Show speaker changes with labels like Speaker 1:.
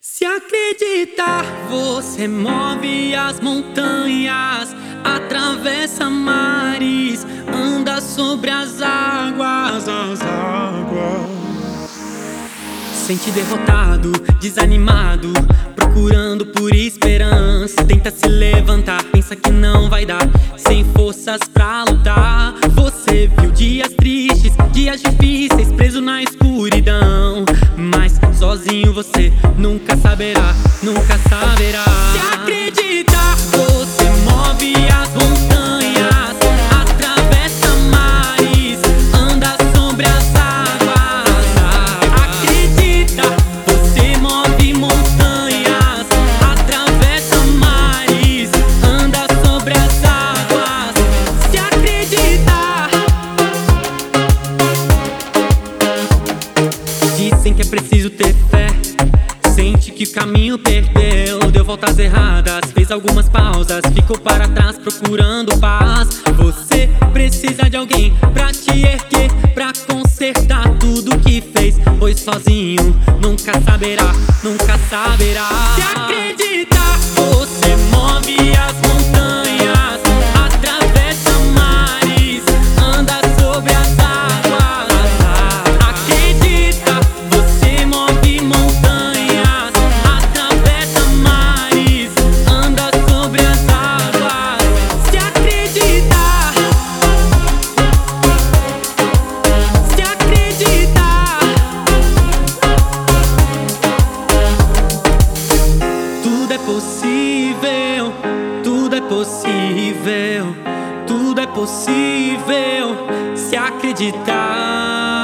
Speaker 1: Se acreditar, você move as montanhas, atravessa mares, anda sobre as águas, Sente derrotado, desanimado, procurando por esperança. Tenta se levantar, pensa que não vai dar, sem forças pra lutar. Você viu dias tristes, dias difíceis, preso na escuridão, mas sozinho você nunca saberá, nunca saberá. Se acreditar, você move as montanhas, atravessa mares, anda sobre as águas. Acredita, você move montanhas, atravessa mares, anda sobre as águas. Se acreditar. Dizem que é preciso ter fé, sente que o caminho perdeu, deu voltas erradas, fez algumas pausas, ficou para trás procurando paz. Você precisa de alguém pra te erguer, pra consertar tudo que fez, pois sozinho nunca saberá, nunca saberá. Se acreditar, você move as montanhas, atravessa mares, anda sobre as águas. Acredita, você move montanhas, atravessa mares, anda sobre as águas. Se acreditar, se acreditar, tudo é possível, tudo é possível, tudo é possível, se acreditar.